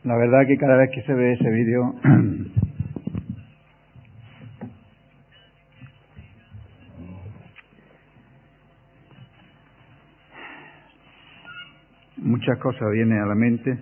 La verdad que cada vez que se ve ese vídeo muchas cosas vienen a la mente.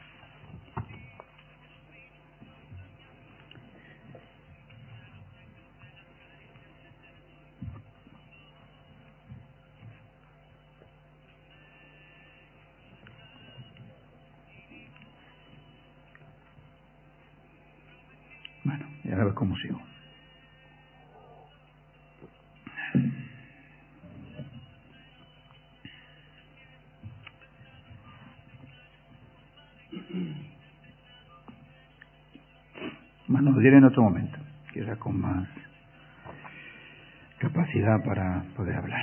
Bueno, ya a ver cómo sigo. Bueno, lo diré en otro momento, quizás con más capacidad para poder hablar.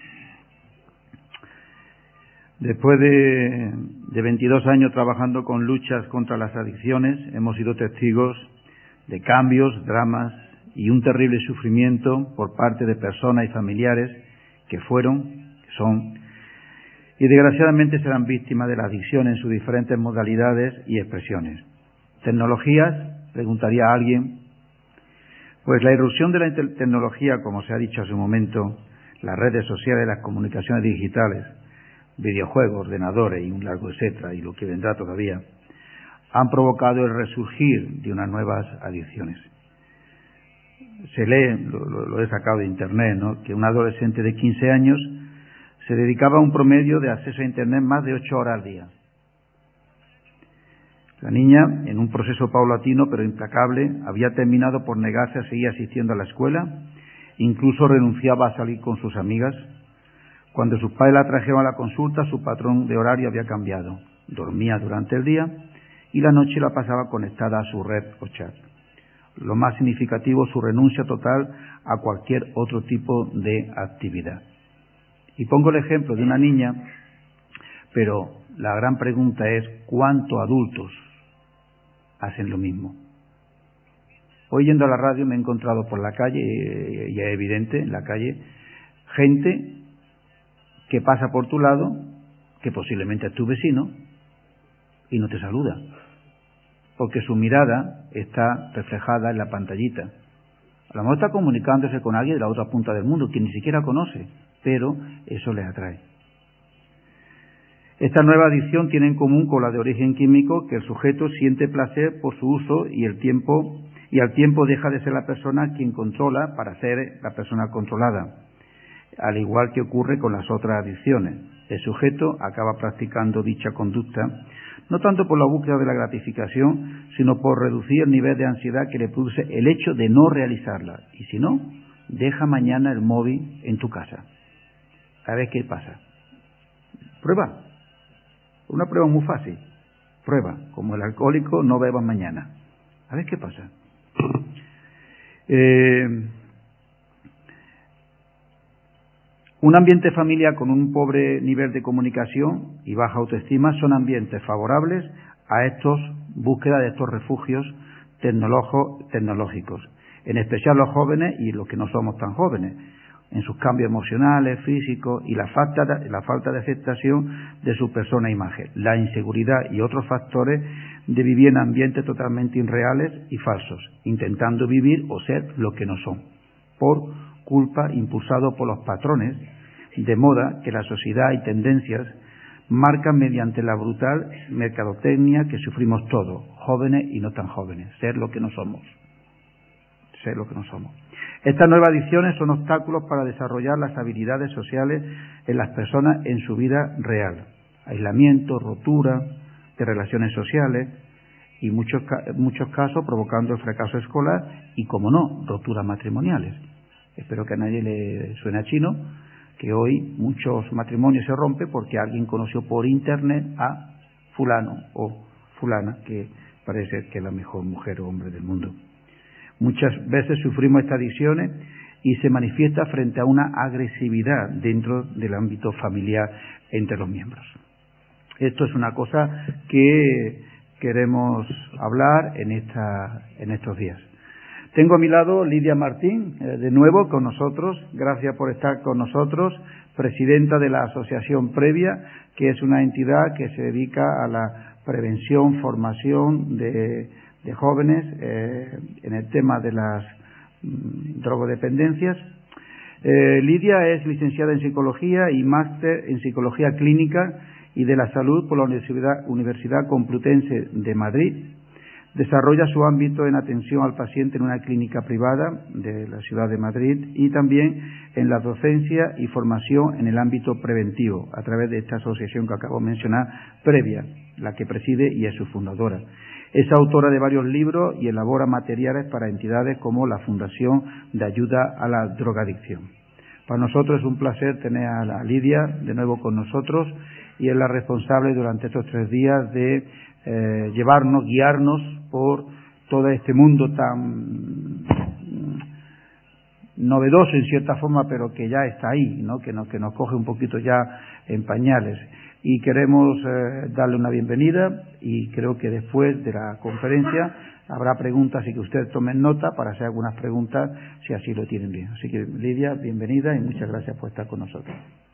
Después de 22 años trabajando con luchas contra las adicciones, hemos sido testigos de cambios, dramas y un terrible sufrimiento por parte de personas y familiares que fueron, que son y desgraciadamente serán víctimas de la adicción en sus diferentes modalidades y expresiones. ¿Tecnologías?, preguntaría alguien. Pues la irrupción de la tecnología, como se ha dicho hace un momento, las redes sociales, las comunicaciones digitales, videojuegos, ordenadores y un largo etcétera, y lo que vendrá todavía, han provocado el resurgir de unas nuevas adicciones. Se lee, lo he sacado de Internet, ¿no?, que un adolescente de 15 años se dedicaba a un promedio de acceso a Internet más de 8 horas al día. La niña, en un proceso paulatino pero implacable, había terminado por negarse a seguir asistiendo a la escuela, incluso renunciaba a salir con sus amigas. Cuando sus padres la trajeron a la consulta, su patrón de horario había cambiado. Dormía durante el día y la noche la pasaba conectada a su red o chat. Lo más significativo, su renuncia total a cualquier otro tipo de actividad. Y pongo el ejemplo de una niña, pero la gran pregunta es ¿cuántos adultos hacen lo mismo? Hoy yendo a la radio me he encontrado por la calle, y es evidente en la calle, gente que pasa por tu lado, que posiblemente es tu vecino, y no te saluda, porque su mirada está reflejada en la pantallita. A lo mejor está comunicándose con alguien de la otra punta del mundo, que ni siquiera conoce, pero eso les atrae. Esta nueva adicción tiene en común con la de origen químico que el sujeto siente placer por su uso y al tiempo deja de ser la persona quien controla para ser la persona controlada, al igual que ocurre con las otras adicciones. El sujeto acaba practicando dicha conducta no tanto por la búsqueda de la gratificación, sino por reducir el nivel de ansiedad que le produce el hecho de no realizarla. Y si no, deja mañana el móvil en tu casa. A ver qué pasa. Prueba. Una prueba muy fácil. Prueba. Como el alcohólico, no bebas mañana. A ver qué pasa. Un ambiente familiar con un pobre nivel de comunicación y baja autoestima son ambientes favorables a búsqueda de estos refugios tecnológicos, en especial los jóvenes y los que no somos tan jóvenes, en sus cambios emocionales, físicos y la falta de aceptación de su persona e imagen, la inseguridad y otros factores de vivir en ambientes totalmente irreales y falsos, intentando vivir o ser lo que no son, por culpa impulsado por los patrones de moda que la sociedad y tendencias marcan mediante la brutal mercadotecnia que sufrimos todos, jóvenes y no tan jóvenes, ser lo que no somos. Ser lo que no somos. Estas nuevas adicciones son obstáculos para desarrollar las habilidades sociales en las personas en su vida real. Aislamiento, rotura de relaciones sociales y muchos casos provocando el fracaso escolar y, como no, roturas matrimoniales. Espero que a nadie le suene a chino que hoy muchos matrimonios se rompen porque alguien conoció por internet a fulano o fulana que parece que es la mejor mujer o hombre del mundo. Muchas veces sufrimos estas adicciones y se manifiesta frente a una agresividad dentro del ámbito familiar entre los miembros. Esto es una cosa que queremos hablar en estos días. Tengo a mi lado Lidia Martín, de nuevo con nosotros. Gracias por estar con nosotros, presidenta de la Asociación Previa, que es una entidad que se dedica a la prevención, formación de jóvenes en el tema de las drogodependencias. Lidia es licenciada en Psicología y máster en Psicología Clínica y de la Salud por la Universidad Complutense de Madrid. Desarrolla su ámbito en atención al paciente en una clínica privada de la ciudad de Madrid y también en la docencia y formación en el ámbito preventivo a través de esta asociación que acabo de mencionar, Previa, la que preside y es su fundadora. Es autora de varios libros y elabora materiales para entidades como la Fundación de Ayuda a la Drogadicción. Para nosotros es un placer tener a Lidia de nuevo con nosotros y es la responsable durante estos 3 días de guiarnos por todo este mundo tan novedoso en cierta forma, pero que ya está ahí, ¿no? que nos coge un poquito ya en pañales. Y queremos darle una bienvenida y creo que después de la conferencia habrá preguntas y que ustedes tomen nota para hacer algunas preguntas si así lo tienen bien. Así que Lidia, bienvenida y muchas gracias por estar con nosotros.